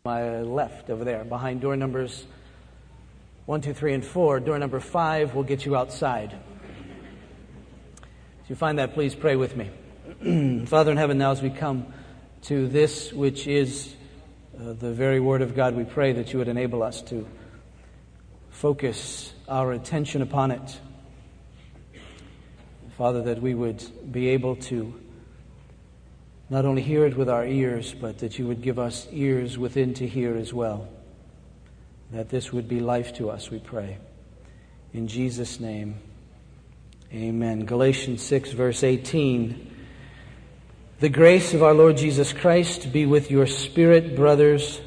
My left over there, behind door numbers 1, 2, 3, and 4. Door number 5 will get you outside. If you find that, please pray with me. Father in heaven, now as we come to this which is the very Word of God, we pray that you would enable us to focus our attention upon it. Father, that we would be able to not only hear it with our ears, but that you would give us ears within to hear as well. That this would be life to us, we pray. In Jesus' name, amen. Galatians 6, verse 18. The grace of our Lord Jesus Christ be with your spirit, brothers.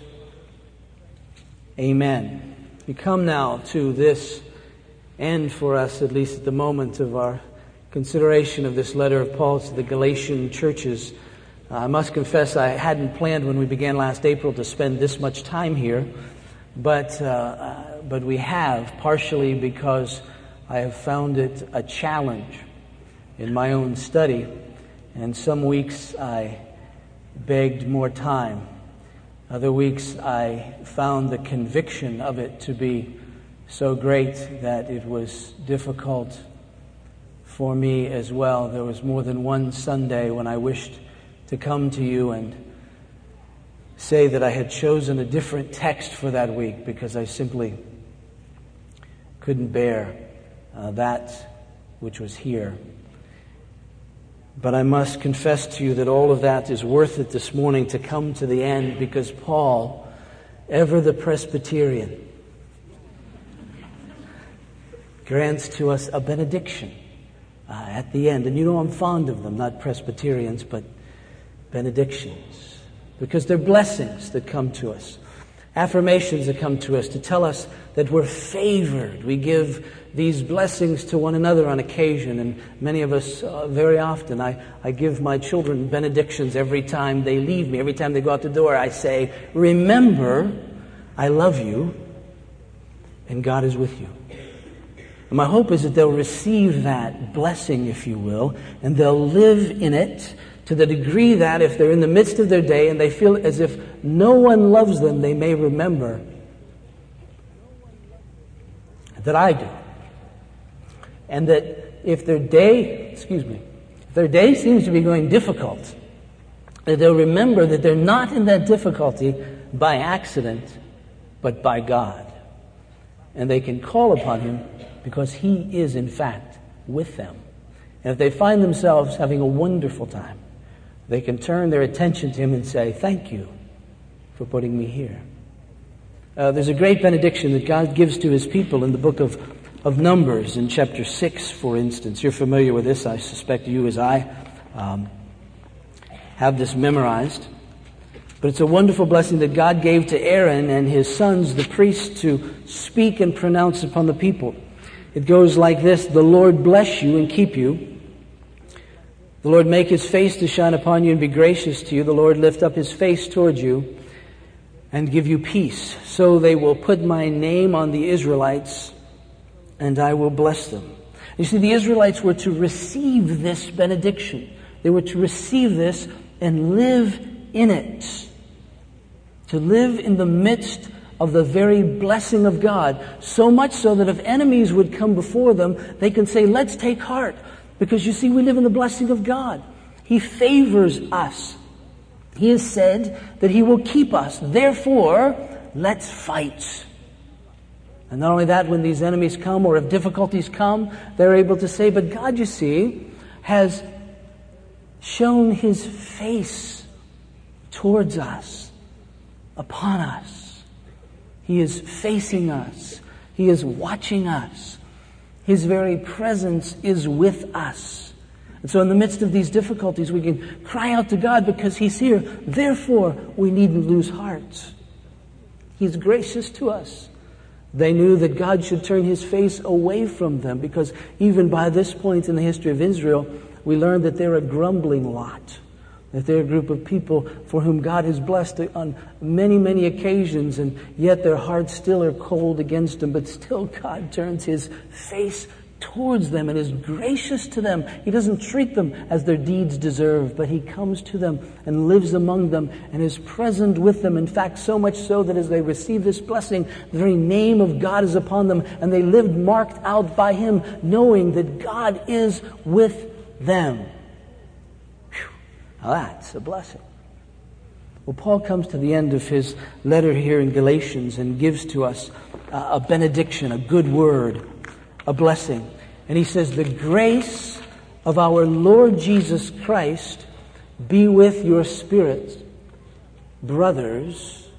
Amen. We come now to this end for us, at least at the moment of our consideration of this letter of Paul to the Galatian churches. I must confess I hadn't planned when we began last April to spend this much time here, but we have, partially because I have found it a challenge in my own study, and some weeks I begged more time. Other weeks I found the conviction of it to be so great that it was difficult for me as well. There was more than one Sunday when I wished to come to you and say that I had chosen a different text for that week because I simply couldn't bear that which was here. But I must confess to you that all of that is worth it this morning to come to the end, because Paul, ever the Presbyterian, grants to us a benediction at the end. And you know I'm fond of them, not Presbyterians, but benedictions, because they're blessings that come to us, affirmations that come to us to tell us that we're favored. We give these blessings to one another on occasion, and many of us very often. I give my children benedictions every time they leave me. Every time they go out the door, I say, remember, I love you, and God is with you. And my hope is that they'll receive that blessing, if you will, and they'll live in it to the degree that if they're in the midst of their day and they feel as if no one loves them, they may remember that I do. And that if their day seems to be going difficult, that they'll remember that they're not in that difficulty by accident, but by God. And they can call upon Him because He is, in fact, with them. And if they find themselves having a wonderful time, they can turn their attention to Him and say, thank you for putting me here. There's a great benediction that God gives to His people in the book of Numbers, in chapter 6, for instance. You're familiar with this, I suspect you as I have this memorized. But it's a wonderful blessing that God gave to Aaron and his sons, the priests, to speak and pronounce upon the people. It goes like this: the Lord bless you and keep you. The Lord make His face to shine upon you and be gracious to you. The Lord lift up His face towards you and give you peace. So they will put my name on the Israelites, and I will bless them. You see, the Israelites were to receive this benediction. They were to receive this and live in it. To live in the midst of the very blessing of God. So much so that if enemies would come before them, they can say, let's take heart. Because you see, we live in the blessing of God. He favors us. He has said that He will keep us. Therefore, let's fight. And not only that, when these enemies come or if difficulties come, they're able to say, but God, you see, has shown His face towards us, upon us. He is facing us. He is watching us. His very presence is with us. And so in the midst of these difficulties, we can cry out to God because He's here. Therefore, we needn't lose heart. He's gracious to us. They knew that God should turn His face away from them, because even by this point in the history of Israel, we learn that they're a grumbling lot. That they're a group of people for whom God has blessed on many, many occasions, and yet their hearts still are cold against Him. But still God turns His face towards them and is gracious to them. He doesn't treat them as their deeds deserve, but He comes to them and lives among them and is present with them. In fact, so much so that as they receive this blessing, the very name of God is upon them, and they lived marked out by Him, knowing that God is with them. Whew. Now that's a blessing. Well, Paul comes to the end of his letter here in Galatians and gives to us a benediction, a good word, a blessing. And he says, the grace of our Lord Jesus Christ be with your spirits, brothers.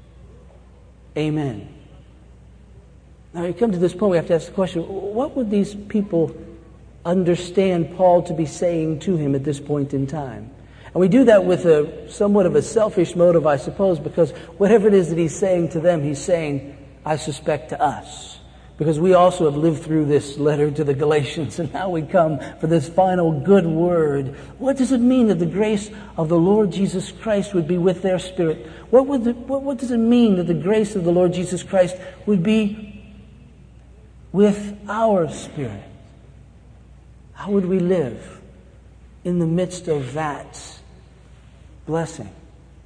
Amen. Now we come to this point, we have to ask the question, what would these people understand Paul to be saying to him at this point in time? And we do that with a somewhat of a selfish motive, I suppose, because whatever it is that he's saying to them, he's saying, I suspect, to us. Because we also have lived through this letter to the Galatians, and now we come for this final good word. What does it mean that the grace of the Lord Jesus Christ would be with their spirit? What does it mean that the grace of the Lord Jesus Christ would be with our spirit? How would we live in the midst of that blessing?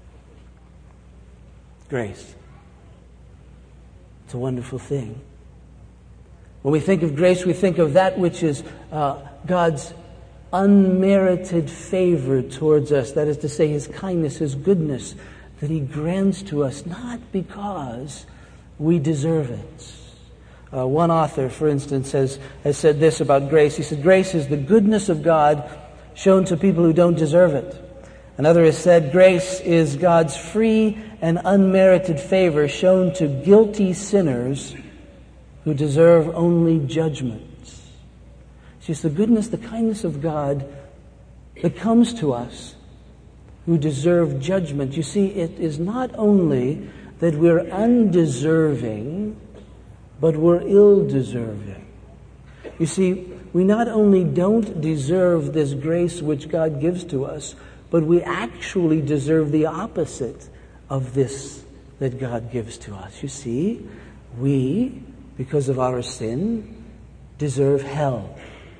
Grace. It's a wonderful thing. When we think of grace, we think of that which is God's unmerited favor towards us. That is to say, His kindness, His goodness, that He grants to us, not because we deserve it. One author, for instance, has said this about grace. He said, grace is the goodness of God shown to people who don't deserve it. Another has said, grace is God's free and unmerited favor shown to guilty sinners who deserve only judgment. See, it's the goodness, the kindness of God that comes to us who deserve judgment. You see, it is not only that we're undeserving, but we're ill-deserving. You see, we not only don't deserve this grace which God gives to us, but we actually deserve the opposite of this that God gives to us. You see, we, because of our sin, deserve hell.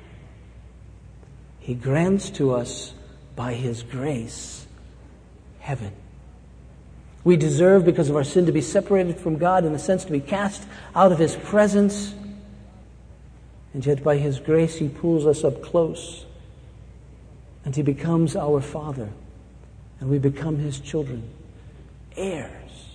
He grants to us, by His grace, heaven. We deserve, because of our sin, to be separated from God, in a sense to be cast out of His presence. And yet by His grace He pulls us up close, and He becomes our Father, and we become His children, heirs.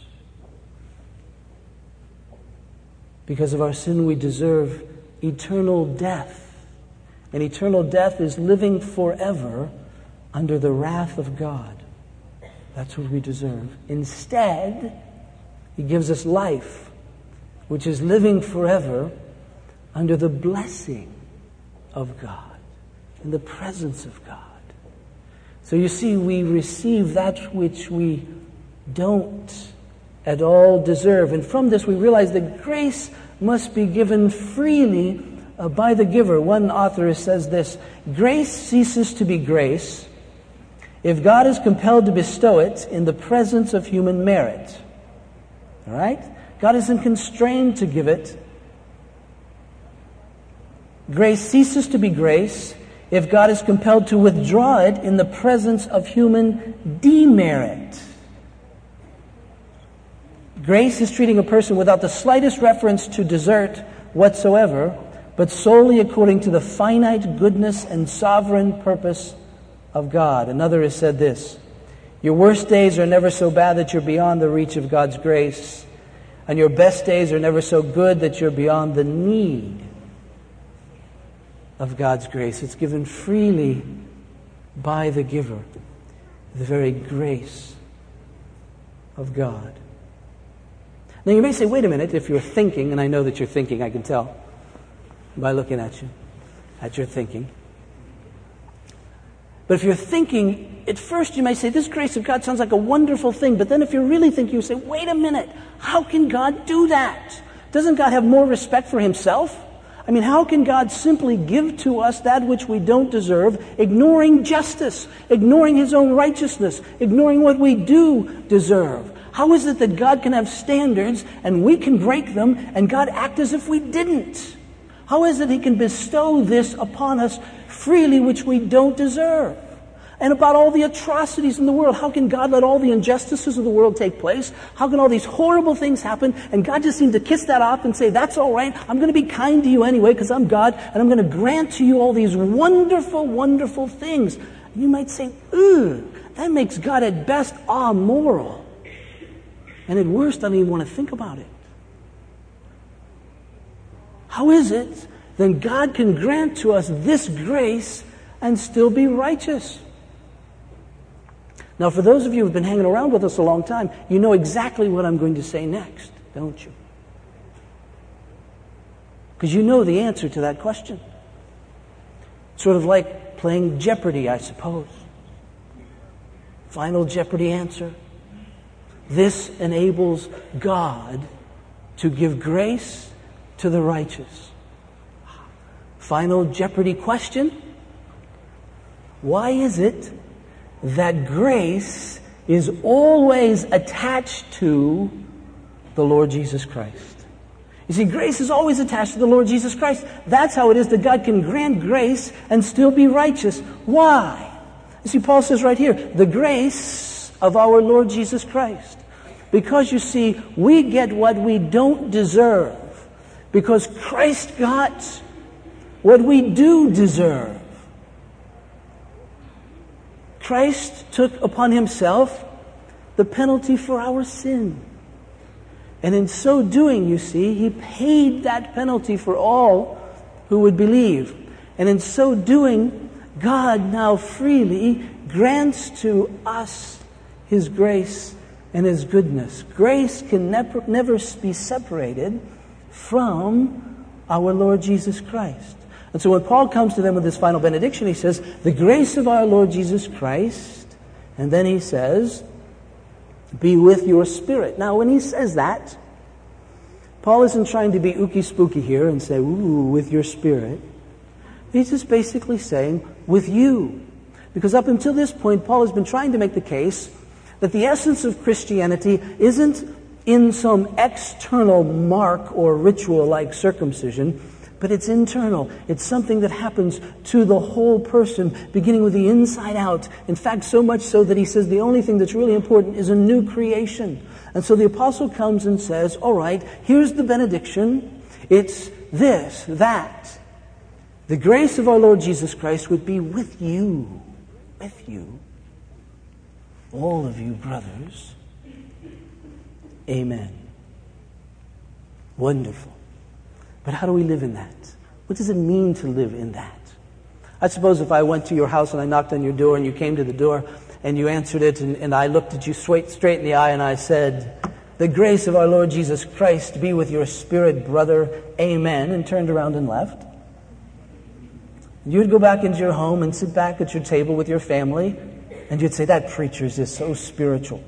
Because of our sin, we deserve eternal death. And eternal death is living forever under the wrath of God. That's what we deserve. Instead, He gives us life, which is living forever under the blessing of God, in the presence of God. So you see, we receive that which we don't at all deserve. And from this we realize that grace must be given freely by the giver. One author says this, grace ceases to be grace if God is compelled to bestow it in the presence of human merit. All right? God isn't constrained to give it. Grace ceases to be grace if God is compelled to withdraw it in the presence of human demerit. Grace is treating a person without the slightest reference to desert whatsoever, but solely according to the finite goodness and sovereign purpose of God. Another has said this, your worst days are never so bad that you're beyond the reach of God's grace, and your best days are never so good that you're beyond the need of God's grace. It's given freely by the giver, the very grace of God. Now you may say, wait a minute, if you're thinking, and I know that you're thinking, I can tell by looking at you, at your thinking. But if you're thinking, at first you may say, this grace of God sounds like a wonderful thing, but then if you're really thinking, you say, wait a minute, how can God do that? Doesn't God have more respect for Himself? I mean, how can God simply give to us that which we don't deserve, ignoring justice, ignoring His own righteousness, ignoring what we do deserve? How is it that God can have standards and we can break them and God act as if we didn't? How is it he can bestow this upon us freely, which we don't deserve? And about all the atrocities in the world. How can God let all the injustices of the world take place? How can all these horrible things happen? And God just seemed to kiss that off and say, that's all right. I'm going to be kind to you anyway because I'm God. And I'm going to grant to you all these wonderful, wonderful things. And you might say, that makes God at best amoral. And at worst, I don't even want to think about it. How is it then God can grant to us this grace and still be righteous? Now, for those of you who've been hanging around with us a long time, you know exactly what I'm going to say next, don't you? Because you know the answer to that question. Sort of like playing Jeopardy, I suppose. Final Jeopardy answer. This enables God to give grace to the righteous. Final Jeopardy question. Why is it that grace is always attached to the Lord Jesus Christ? You see, grace is always attached to the Lord Jesus Christ. That's how it is that God can grant grace and still be righteous. Why? You see, Paul says right here, the grace of our Lord Jesus Christ. Because you see, we get what we don't deserve. Because Christ got what we do deserve. Christ took upon himself the penalty for our sin. And in so doing, you see, he paid that penalty for all who would believe. And in so doing, God now freely grants to us his grace and his goodness. Grace can never be separated from our Lord Jesus Christ. And so when Paul comes to them with this final benediction, he says, the grace of our Lord Jesus Christ, and then he says, be with your spirit. Now, when he says that, Paul isn't trying to be ooky spooky here and say, ooh, with your spirit. He's just basically saying, with you. Because up until this point, Paul has been trying to make the case that the essence of Christianity isn't in some external mark or ritual like circumcision, but it's internal. It's something that happens to the whole person, beginning with the inside out. In fact, so much so that he says the only thing that's really important is a new creation. And so the apostle comes and says, all right, here's the benediction. It's this, that. The grace of our Lord Jesus Christ would be with you. With you. All of you brothers. Amen. Wonderful. But how do we live in that? What does it mean to live in that? I suppose if I went to your house and I knocked on your door and you came to the door and you answered it and I looked at you straight in the eye and I said, the grace of our Lord Jesus Christ be with your spirit, brother, amen, and turned around and left. You'd go back into your home and sit back at your table with your family and you'd say, that preacher is just so spiritual.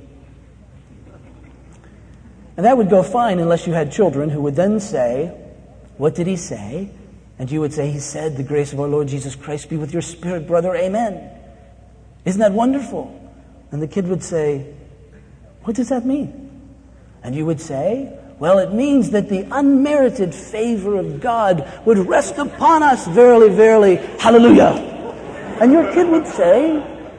And that would go fine unless you had children who would then say, what did he say? And you would say, he said, the grace of our Lord Jesus Christ be with your spirit, brother, amen. Isn't that wonderful? And the kid would say, what does that mean? And you would say, well, it means that the unmerited favor of God would rest upon us, verily, verily, hallelujah. And your kid would say,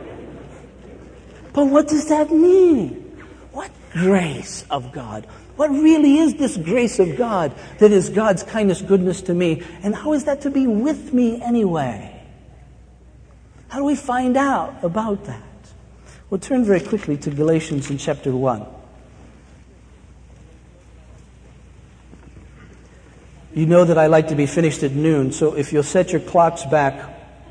but what does that mean? What grace of God? What really is this grace of God that is God's kindness, goodness to me? And how is that to be with me anyway? How do we find out about that? We'll turn very quickly to Galatians in chapter 1. You know that I like to be finished at noon, so if you'll set your clocks back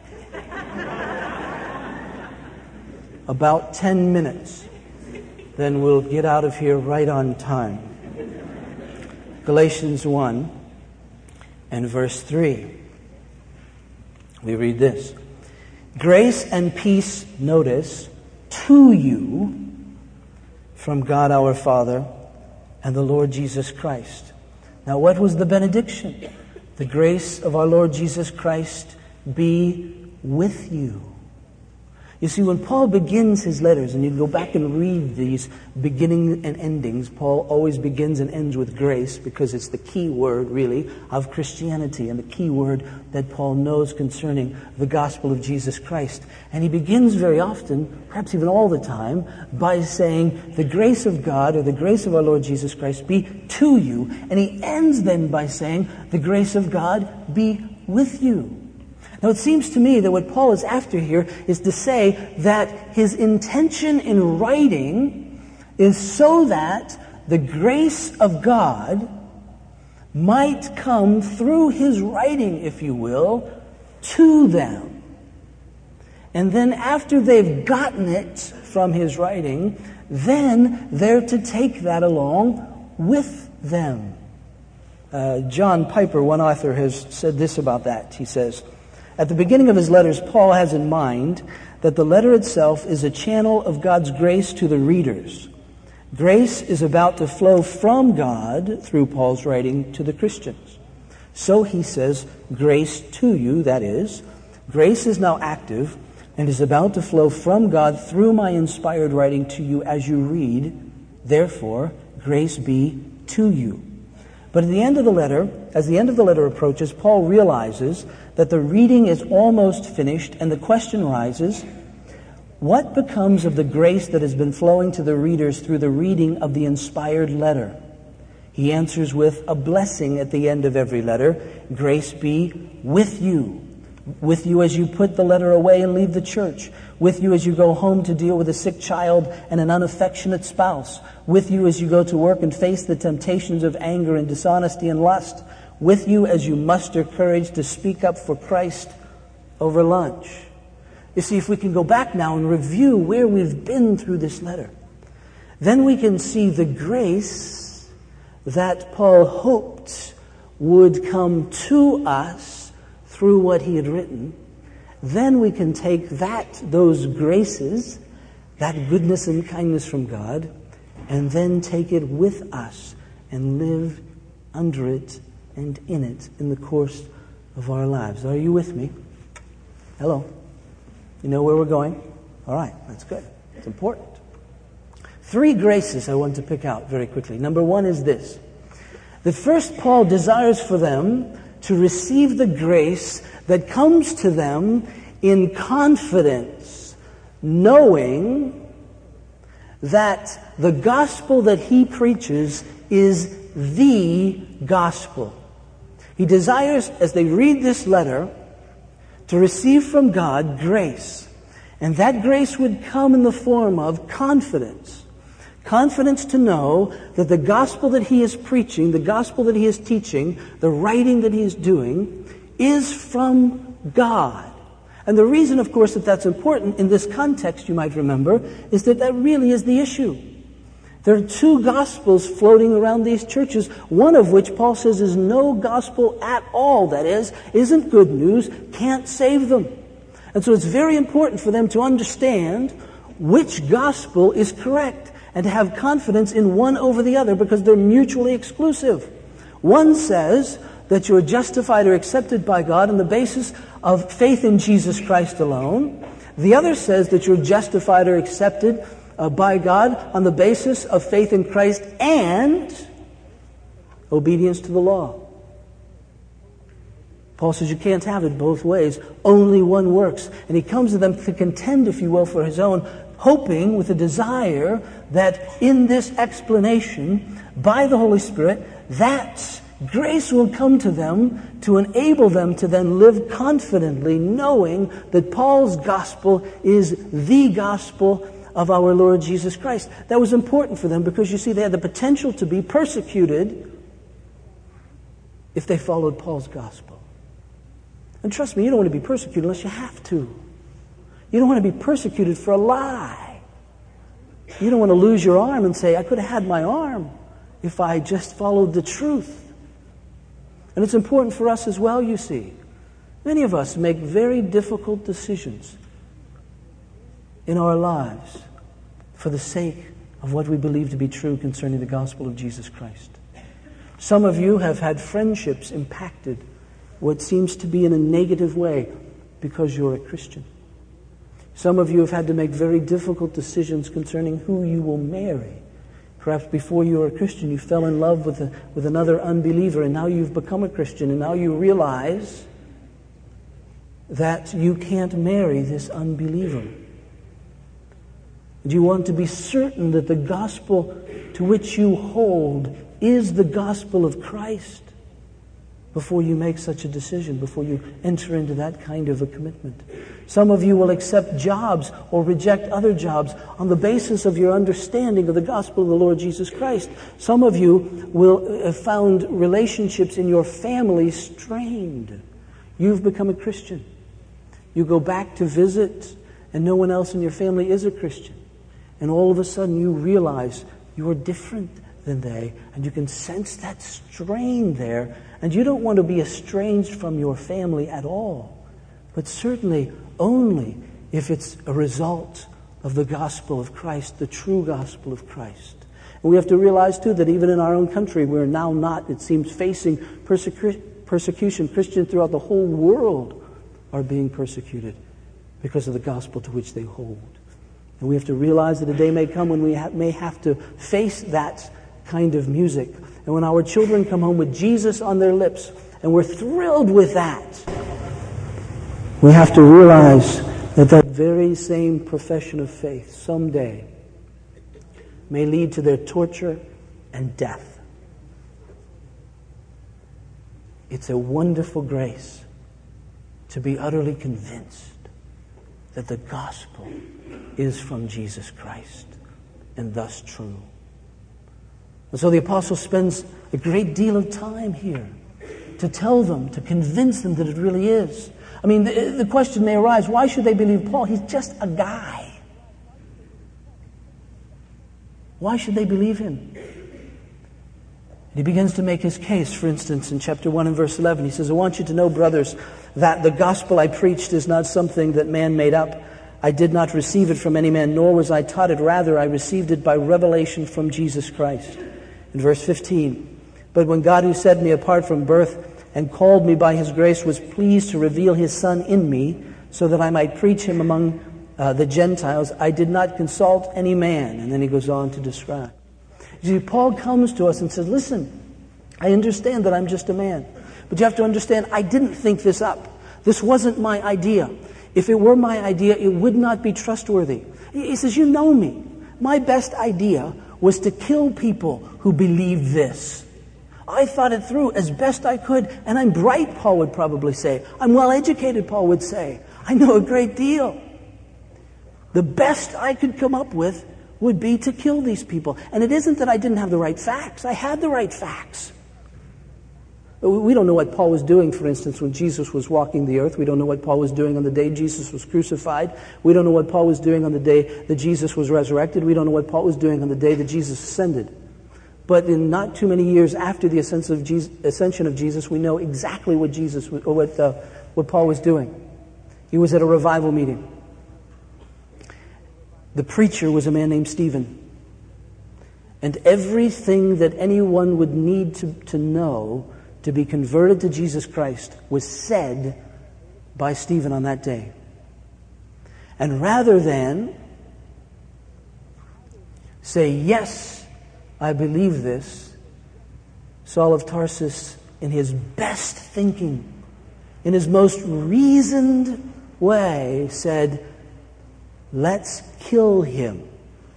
about 10 minutes, then we'll get out of here right on time. Galatians 1 and verse 3. We read this. Grace and peace, notice, to you from God our Father and the Lord Jesus Christ. Now, what was the benediction? The grace of our Lord Jesus Christ be with you. You see, when Paul begins his letters, and you go back and read these beginning and endings, Paul always begins and ends with grace because it's the key word, really, of Christianity and the key word that Paul knows concerning the gospel of Jesus Christ. And he begins very often, perhaps even all the time, by saying, the grace of God or the grace of our Lord Jesus Christ be to you. And he ends then by saying, the grace of God be with you. Now, it seems to me that what Paul is after here is to say that his intention in writing is so that the grace of God might come through his writing, if you will, to them. And then after they've gotten it from his writing, then they're to take that along with them. John Piper, one author, has said this about that. He says, at the beginning of his letters, Paul has in mind that the letter itself is a channel of God's grace to the readers. Grace is about to flow from God through Paul's writing to the Christians. So he says, grace to you, that is, grace is now active and is about to flow from God through my inspired writing to you as you read. Therefore, grace be to you. But at the end of the letter, as the end of the letter approaches, Paul realizes that the reading is almost finished, and the question rises, what becomes of the grace that has been flowing to the readers through the reading of the inspired letter? He answers with a blessing at the end of every letter, grace be with you as you put the letter away and leave the church, with you as you go home to deal with a sick child and an unaffectionate spouse, with you as you go to work and face the temptations of anger and dishonesty and lust, with you as you muster courage to speak up for Christ over lunch. You see, if we can go back now and review where we've been through this letter, then we can see the grace that Paul hoped would come to us through what he had written. Then we can take those graces, that goodness and kindness from God, and then take it with us and live under it and in it in the course of our lives. Are you with me? Hello? You know where we're going? All right, that's good. It's important. 3 graces I want to pick out very quickly. Number 1 is this. That first, Paul desires for them to receive the grace that comes to them in confidence, knowing that the gospel that he preaches is the gospel. He desires, as they read this letter, to receive from God grace. And that grace would come in the form of confidence. Confidence to know that the gospel that he is preaching, the gospel that he is teaching, the writing that he is doing, is from God. And the reason, of course, that that's important in this context, you might remember, is that really is the issue. There are 2 gospels floating around these churches, one of which Paul says is no gospel at all. That is, isn't good news, can't save them. And so it's very important for them to understand which gospel is correct and to have confidence in one over the other because they're mutually exclusive. One says that you're justified or accepted by God on the basis of faith in Jesus Christ alone. The other says that you're justified or accepted by God on the basis of faith in Christ and obedience to the law. Paul says you can't have it both ways. Only one works. And he comes to them to contend, if you will, for his own, hoping with a desire that in this explanation by the Holy Spirit, that grace will come to them to enable them to then live confidently, knowing that Paul's gospel is the gospel of our Lord Jesus Christ. That was important for them because, you see, they had the potential to be persecuted if they followed Paul's gospel. And trust me, you don't want to be persecuted unless you have to. You don't want to be persecuted for a lie. You don't want to lose your arm and say, I could have had my arm if I just followed the truth. And it's important for us as well, you see. Many of us make very difficult decisions in our lives for the sake of what we believe to be true concerning the gospel of Jesus Christ. Some of you have had friendships impacted what seems to be in a negative way because you're a Christian. Some of you have had to make very difficult decisions concerning who you will marry. Perhaps before you were a Christian, you fell in love with another unbeliever, and now you've become a Christian, and now you realize that you can't marry this unbeliever. And you want to be certain that the gospel to which you hold is the gospel of Christ before you make such a decision, before you enter into that kind of a commitment. Some of you will accept jobs or reject other jobs on the basis of your understanding of the gospel of the Lord Jesus Christ. Some of you will have found relationships in your family strained. You've become a Christian. You go back to visit, and no one else in your family is a Christian. And all of a sudden you realize you're different than they, and you can sense that strain there. And you don't want to be estranged from your family at all, but certainly only if it's a result of the gospel of Christ, the true gospel of Christ. And we have to realize, too, that even in our own country, we're now not, it seems, facing persecution. Christians throughout the whole world are being persecuted because of the gospel to which they hold. And we have to realize that a day may come when we may have to face that kind of music. And when our children come home with Jesus on their lips, and we're thrilled with that, we have to realize that that very same profession of faith someday may lead to their torture and death. It's a wonderful grace to be utterly convinced that the gospel is from Jesus Christ and thus true. And so the apostle spends a great deal of time here to tell them, to convince them that it really is. I mean, the question may arise, why should they believe Paul? He's just a guy. Why should they believe him? And he begins to make his case. For instance, in chapter 1 and verse 11, he says, I want you to know, brothers, that the gospel I preached is not something that man made up. I did not receive it from any man, nor was I taught it. Rather, I received it by revelation from Jesus Christ. In verse 15, but when God, who set me apart from birth and called me by his grace, was pleased to reveal his Son in me so that I might preach him among the Gentiles, I did not consult any man. And then he goes on to describe. You see, Paul comes to us and says, listen, I understand that I'm just a man. But you have to understand, I didn't think this up. This wasn't my idea. If it were my idea, it would not be trustworthy. He says, you know me. My best idea was to kill people who believed this. I thought it through as best I could, and I'm bright, Paul would probably say. I'm well educated, Paul would say. I know a great deal. The best I could come up with would be to kill these people. And it isn't that I didn't have the right facts. I had the right facts. We don't know what Paul was doing, for instance, when Jesus was walking the earth. We don't know what Paul was doing on the day Jesus was crucified. We don't know what Paul was doing on the day that Jesus was resurrected. We don't know what Paul was doing on the day that Jesus ascended. But in not too many years after the ascension of Jesus, we know exactly what what Paul was doing. He was at a revival meeting. The preacher was a man named Stephen. And everything that anyone would need to know to be converted to Jesus Christ was said by Stephen on that day. And rather than say, yes, I believe this, Saul of Tarsus, in his best thinking, in his most reasoned way, said, let's kill him.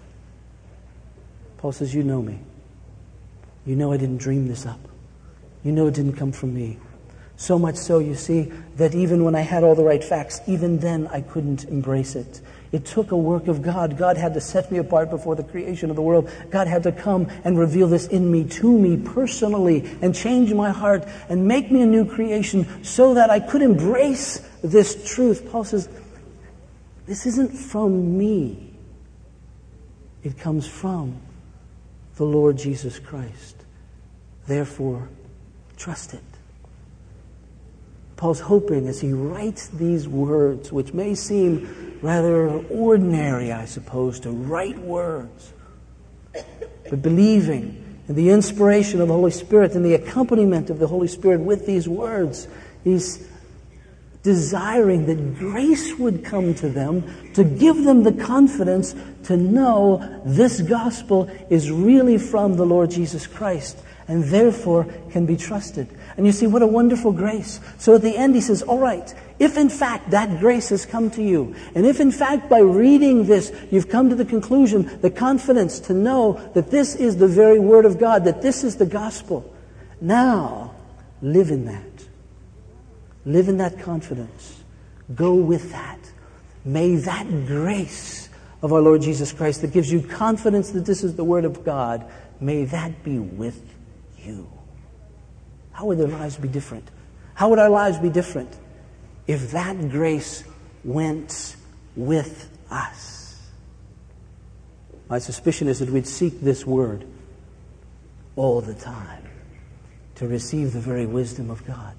Paul says, you know me. You know I didn't dream this up. You know it didn't come from me. So much so, you see, that even when I had all the right facts, even then I couldn't embrace it. It took a work of God. God had to set me apart before the creation of the world. God had to come and reveal this in me, to me personally, and change my heart and make me a new creation so that I could embrace this truth. Paul says, this isn't from me. It comes from the Lord Jesus Christ. Therefore, trust it. Paul's hoping as he writes these words, which may seem rather ordinary, I suppose, to write words, but believing in the inspiration of the Holy Spirit and the accompaniment of the Holy Spirit with these words, he's desiring that grace would come to them to give them the confidence to know this gospel is really from the Lord Jesus Christ and therefore can be trusted. And you see, what a wonderful grace. So at the end he says, all right, if in fact that grace has come to you, and if in fact by reading this you've come to the conclusion, the confidence to know that this is the very Word of God, that this is the gospel, now live in that. Live in that confidence. Go with that. May that grace of our Lord Jesus Christ that gives you confidence that this is the Word of God, may that be with you. How would their lives be different? How would our lives be different if that grace went with us? My suspicion is that we'd seek this Word all the time to receive the very wisdom of God.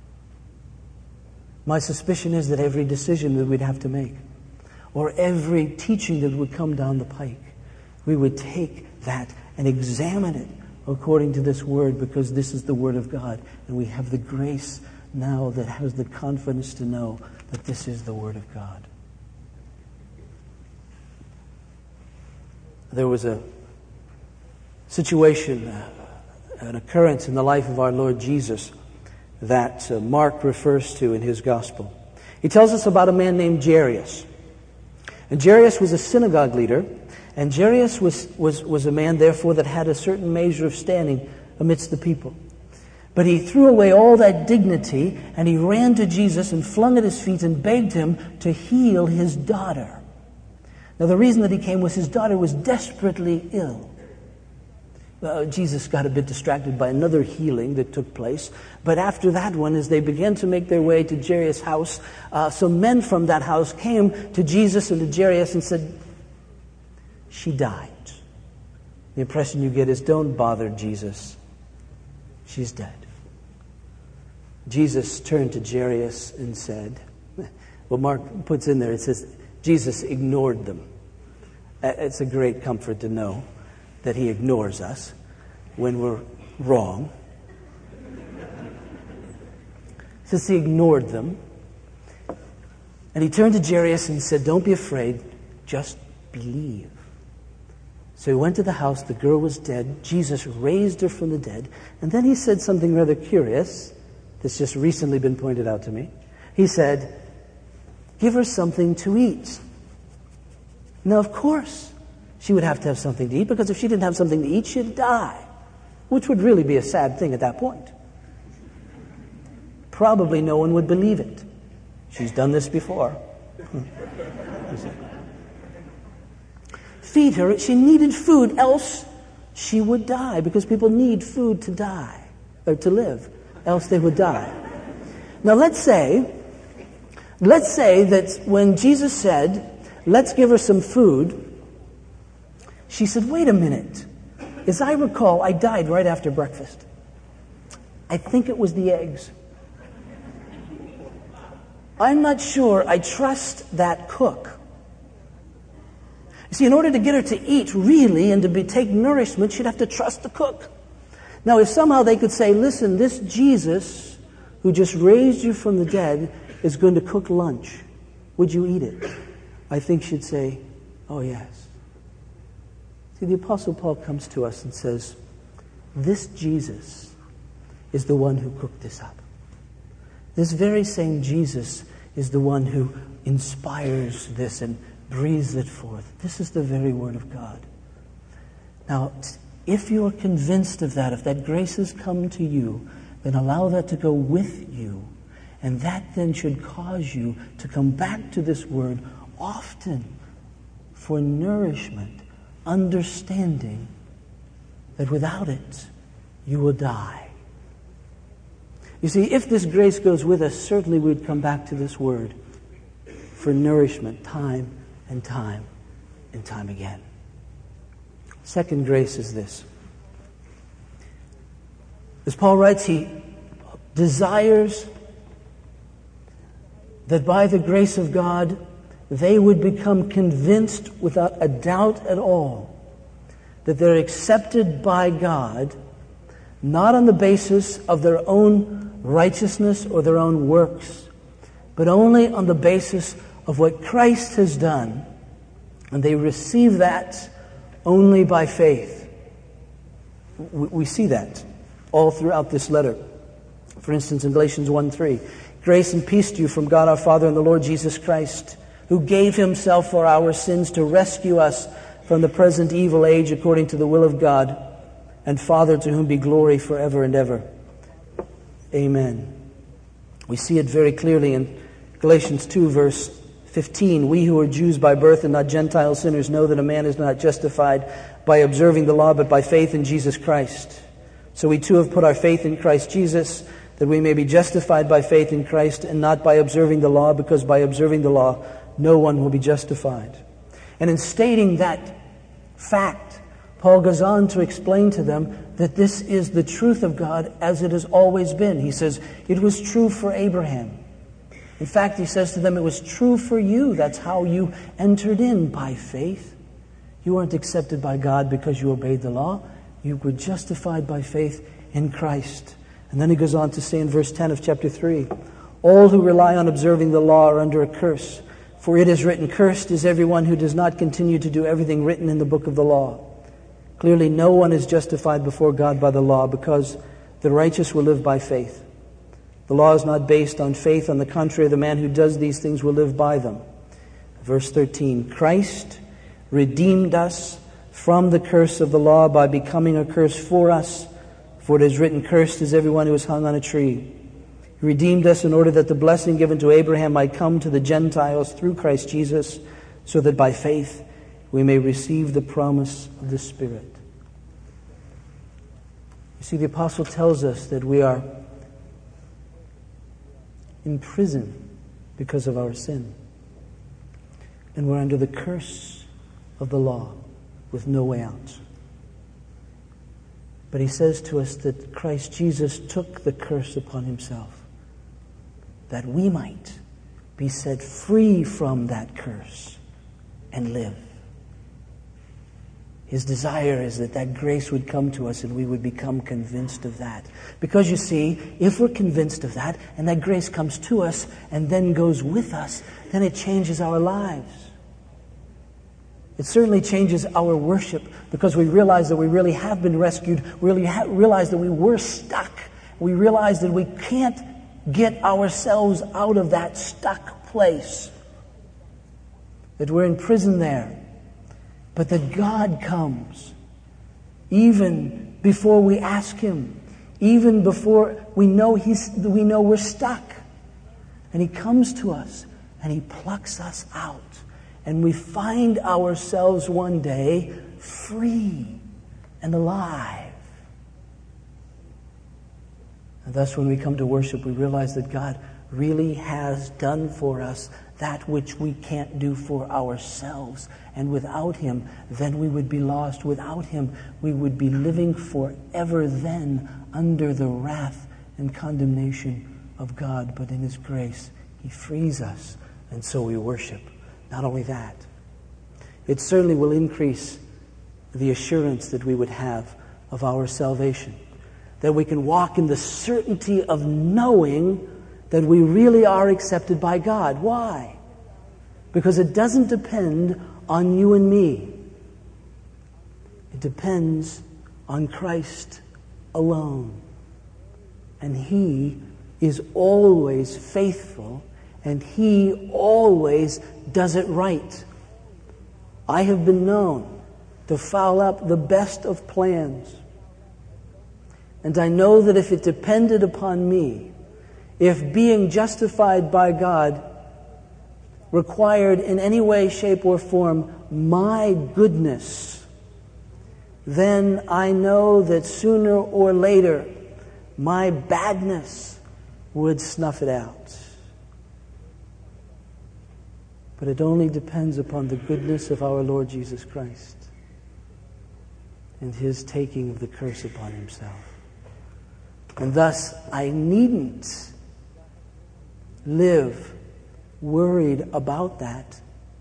My suspicion is that every decision that we'd have to make, or every teaching that would come down the pike, we would take that and examine it according to this Word, because this is the Word of God, and we have the grace now that has the confidence to know that this is the Word of God. There was a situation, an occurrence in the life of our Lord Jesus that Mark refers to in his gospel. He tells us about a man named Jairus. And Jairus was a synagogue leader, and Jairus was a man, therefore, that had a certain measure of standing amidst the people. But he threw away all that dignity, and he ran to Jesus and flung at his feet and begged him to heal his daughter. Now, the reason that he came was his daughter was desperately ill. Jesus got a bit distracted by another healing that took place. But after that one, as they began to make their way to Jairus' house, some men from that house came to Jesus and to Jairus and said, she died. The impression you get is, don't bother Jesus. She's dead. Jesus turned to Jairus and said, well, Mark puts in there, it says, Jesus ignored them. It's a great comfort to know that he ignores us when we're wrong. Since he ignored them. And he turned to Jairus and said, don't be afraid, just believe. So he went to the house, the girl was dead, Jesus raised her from the dead, and then he said something rather curious that's just recently been pointed out to me. He said, give her something to eat. Now, of course, she would have to have something to eat, because if she didn't have something to eat, she'd die, which would really be a sad thing at that point. Probably no one would believe it. She's done this before. Feed her. She needed food, else she would die, because people need food to die, or to live, else they would die. Now let's say that when Jesus said, let's give her some food, she said, wait a minute. As I recall, I died right after breakfast. I think it was the eggs. I'm not sure I trust that cook. You see, in order to get her to eat really and to take nourishment, she'd have to trust the cook. Now, if somehow they could say, listen, this Jesus who just raised you from the dead is going to cook lunch, would you eat it? I think she'd say, oh yes. See, the Apostle Paul comes to us and says, this Jesus is the one who cooked this up. This very same Jesus is the one who inspires this and breathes it forth. This is the very Word of God. Now, if you are convinced of that, if that grace has come to you, then allow that to go with you. And that then should cause you to come back to this Word often for nourishment, understanding that without it, you will die. You see, if this grace goes with us, certainly we'd come back to this Word for nourishment time and time and time again. Second grace is this. As Paul writes, he desires that by the grace of God, they would become convinced without a doubt at all that they're accepted by God, not on the basis of their own righteousness or their own works, but only on the basis of what Christ has done. And they receive that only by faith. We see that all throughout this letter. For instance, in Galatians 1:3, grace and peace to you from God our Father and the Lord Jesus Christ, who gave himself for our sins to rescue us from the present evil age according to the will of God, and Father, to whom be glory forever and ever. Amen. We see it very clearly in Galatians 2, verse 15. We who are Jews by birth and not Gentile sinners know that a man is not justified by observing the law, but by faith in Jesus Christ. So we too have put our faith in Christ Jesus, that we may be justified by faith in Christ and not by observing the law, because by observing the law no one will be justified. And in stating that fact, Paul goes on to explain to them that this is the truth of God as it has always been. He says, it was true for Abraham. In fact, he says to them, it was true for you. That's how you entered in, by faith. You weren't accepted by God because you obeyed the law. You were justified by faith in Christ. And then he goes on to say in verse 10 of chapter 3, all who rely on observing the law are under a curse. For it is written, cursed is everyone who does not continue to do everything written in the book of the law. Clearly, no one is justified before God by the law, because the righteous will live by faith. The law is not based on faith. On the contrary, the man who does these things will live by them. Verse 13, Christ redeemed us from the curse of the law by becoming a curse for us. For it is written, cursed is everyone who is hung on a tree. He redeemed us in order that the blessing given to Abraham might come to the Gentiles through Christ Jesus, so that by faith we may receive the promise of the Spirit. You see, the apostle tells us that we are in prison because of our sin. And we're under the curse of the law with no way out. But he says to us that Christ Jesus took the curse upon himself, that we might be set free from that curse and live. His desire is that that grace would come to us and we would become convinced of that. Because you see, if we're convinced of that and that grace comes to us and then goes with us, then it changes our lives. It certainly changes our worship, because we realize that we really have been rescued. We really realize that we were stuck. We realize that we can't get ourselves out of that stuck place. That we're in prison there. But that God comes even before we ask Him, even before we know we're stuck. And He comes to us and He plucks us out. And we find ourselves one day free and alive. And thus when we come to worship, we realize that God really has done for us that which we can't do for ourselves. And without Him, then we would be lost. Without Him, we would be living forever then under the wrath and condemnation of God. But in His grace, He frees us, and so we worship. Not only that, it certainly will increase the assurance that we would have of our salvation. That we can walk in the certainty of knowing that we really are accepted by God. Why? Because it doesn't depend on you and me. It depends on Christ alone. And He is always faithful, and He always does it right. I have been known to foul up the best of plans. And I know that if it depended upon me, if being justified by God required in any way, shape, or form my goodness, then I know that sooner or later my badness would snuff it out. But it only depends upon the goodness of our Lord Jesus Christ and His taking of the curse upon Himself. And thus, I needn't live worried about that,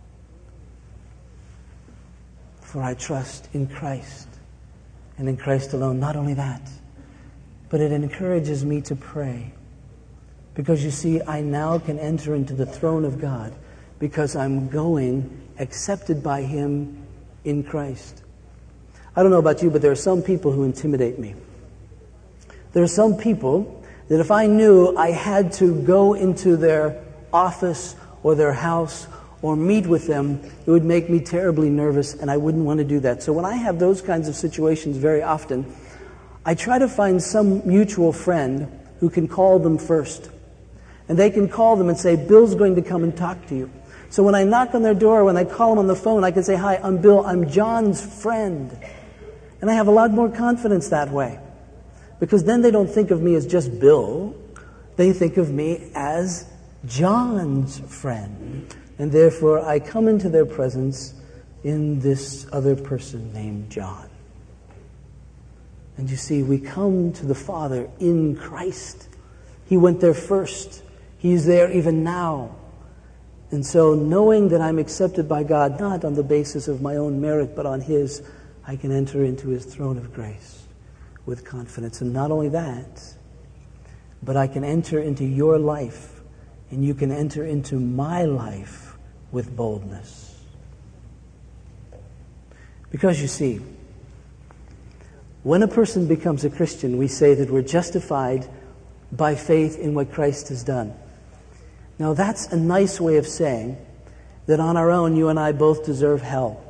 for I trust in Christ and in Christ alone. Not only that, but it encourages me to pray Because you see, I now can enter into the throne of God because I'm going accepted by Him in Christ. I don't know about you, but there are some people who intimidate me. There are some people that if I knew I had to go into their office or their house or meet with them, it would make me terribly nervous, and I wouldn't want to do that. So when I have those kinds of situations very often, I try to find some mutual friend who can call them first. And they can call them and say, Bill's going to come and talk to you. So when I knock on their door, when I call them on the phone, I can say, hi, I'm Bill, I'm John's friend. And I have a lot more confidence that way. Because then they don't think of me as just Bill. They think of me as John's friend. And therefore, I come into their presence in this other person named John. And you see, we come to the Father in Christ. He went there first. He's there even now. And so knowing that I'm accepted by God, not on the basis of my own merit, but on His, I can enter into His throne of grace with confidence. And not only that, but I can enter into your life, and you can enter into my life with boldness. Because you see, when a person becomes a Christian, we say that we're justified by faith in what Christ has done. Now that's a nice way of saying that on our own, you and I both deserve hell.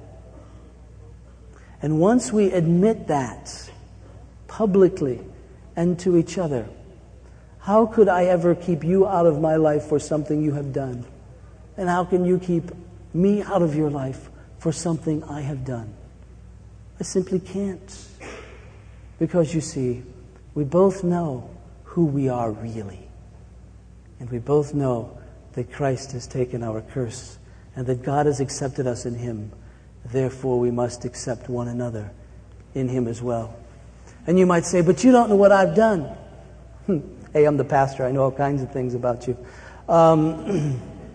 And once we admit that publicly and to each other, how could I ever keep you out of my life for something you have done? And how can you keep me out of your life for something I have done? I simply can't. Because you see, we both know who we are really. And we both know that Christ has taken our curse and that God has accepted us in Him. Therefore, we must accept one another in Him as well. And you might say, but you don't know what I've done. Hey, I'm the pastor. I know all kinds of things about you. But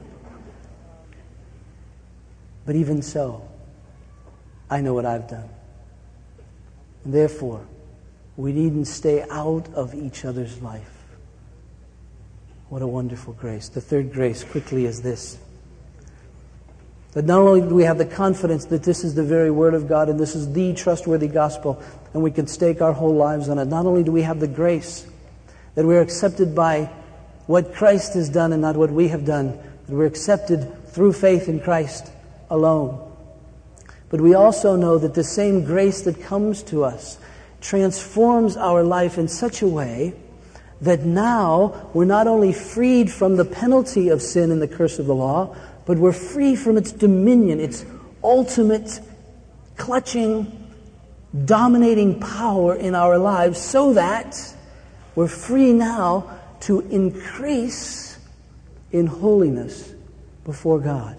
even so, I know what I've done. And therefore, we needn't stay out of each other's life. What a wonderful grace. The third grace quickly is this. That not only do we have the confidence that this is the very Word of God and this is the trustworthy gospel and we can stake our whole lives on it, not only do we have the grace that we're accepted by what Christ has done and not what we have done, that we're accepted through faith in Christ alone, but we also know that the same grace that comes to us transforms our life in such a way that now we're not only freed from the penalty of sin and the curse of the law, but we're free from its dominion, its ultimate clutching, dominating power in our lives, so that we're free now to increase in holiness before God.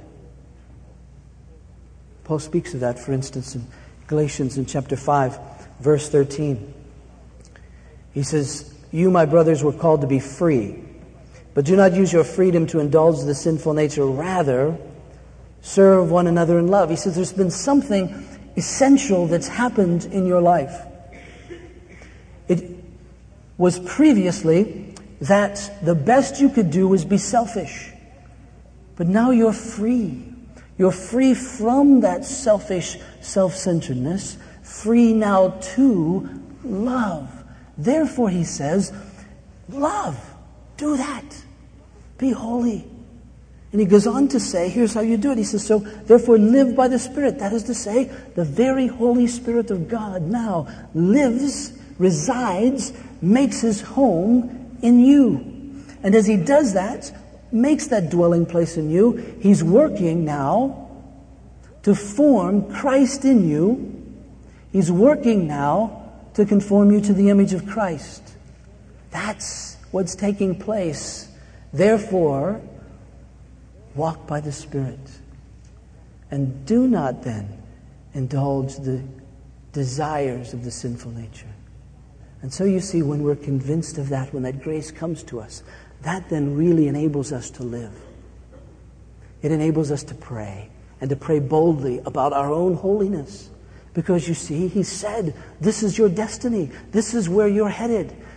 Paul speaks of that, for instance, in Galatians in chapter 5, verse 13. He says, you, my brothers, were called to be free, but do not use your freedom to indulge the sinful nature. Rather, serve one another in love. He says there's been something essential that's happened in your life. It was previously that the best you could do was be selfish. But now you're free. You're free from that selfish self-centeredness, free now to love. Therefore, he says, love. Do that. Be holy. And he goes on to say, here's how you do it. He says, so therefore live by the Spirit. That is to say, the very Holy Spirit of God now lives, resides, makes His home in you. And as He does that, makes that dwelling place in you, He's working now to form Christ in you. He's working now to conform you to the image of Christ. That's what's taking place. Therefore, walk by the Spirit. And do not then indulge the desires of the sinful nature. And so you see, when we're convinced of that, when that grace comes to us, that then really enables us to live. It enables us to pray, and to pray boldly about our own holiness. Because you see, He said, this is your destiny. This is where you're headed.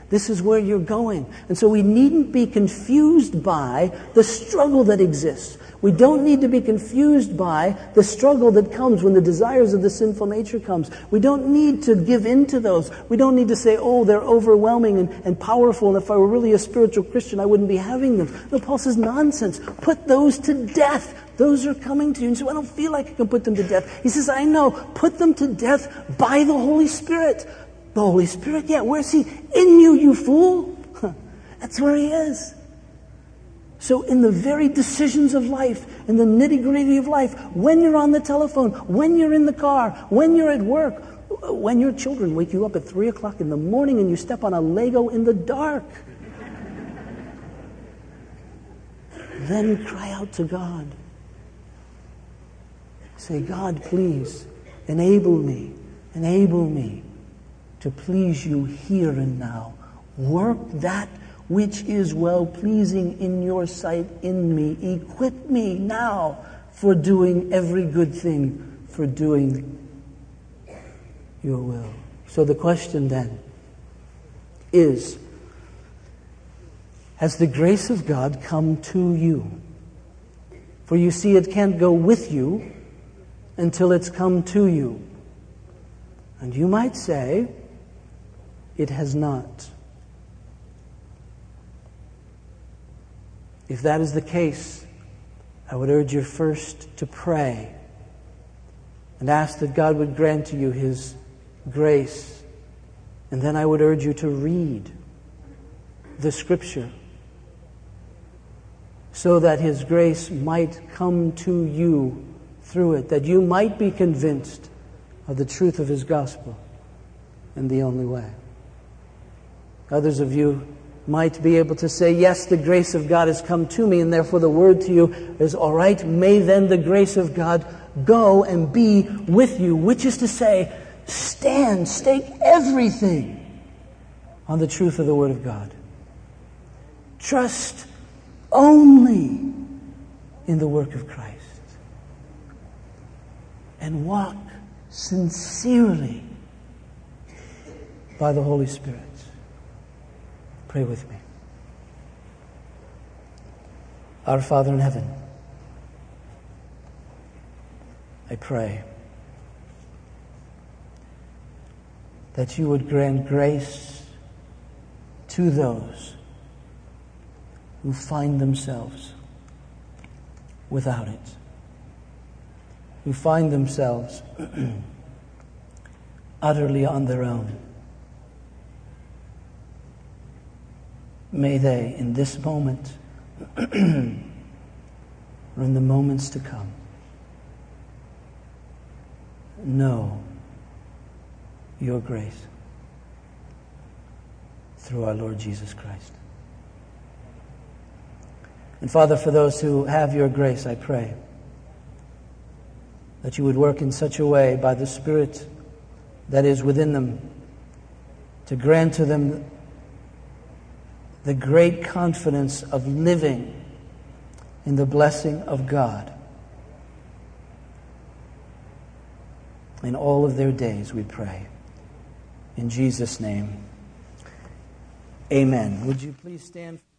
This is where you're going. And so we needn't be confused by the struggle that exists. We don't need to be confused by the struggle that comes when the desires of the sinful nature comes. We don't need to give in to those. We don't need to say, oh, they're overwhelming and powerful, and if I were really a spiritual Christian, I wouldn't be having them. No, Paul says, nonsense. Put those to death. Those are coming to you. And so I don't feel like I can put them to death. He says, I know. Put them to death by the Holy Spirit. The Holy Spirit? Yeah, where's He? In you, you fool. That's where He is. So in the very decisions of life, in the nitty-gritty of life, when you're on the telephone, when you're in the car, when you're at work, when your children wake you up at 3 o'clock in the morning and you step on a Lego in the dark, then cry out to God. Say, God, please, enable me to please you here and now. Work that which is well-pleasing in your sight in me. Equip me now for doing every good thing, for doing your will. So the question then is, has the grace of God come to you? For you see, it can't go with you until it's come to you. And you might say, it has not. If that is the case, I would urge you first to pray and ask that God would grant to you His grace. And then I would urge you to read the Scripture so that His grace might come to you through it, that you might be convinced of the truth of His gospel and the only way. Others of you might be able to say, yes, the grace of God has come to me, and therefore the word to you is, all right, may then the grace of God go and be with you, which is to say, stake everything on the truth of the Word of God. Trust only in the work of Christ. And walk sincerely by the Holy Spirit. Pray with me. Our Father in heaven, I pray that you would grant grace to those who find themselves without it, who find themselves utterly on their own. May they, in this moment, or in the moments to come, know your grace through our Lord Jesus Christ. And Father, for those who have your grace, I pray that you would work in such a way by the Spirit that is within them to grant to them the great confidence of living in the blessing of God in all of their days, we pray. In Jesus' name, amen. Would you please stand?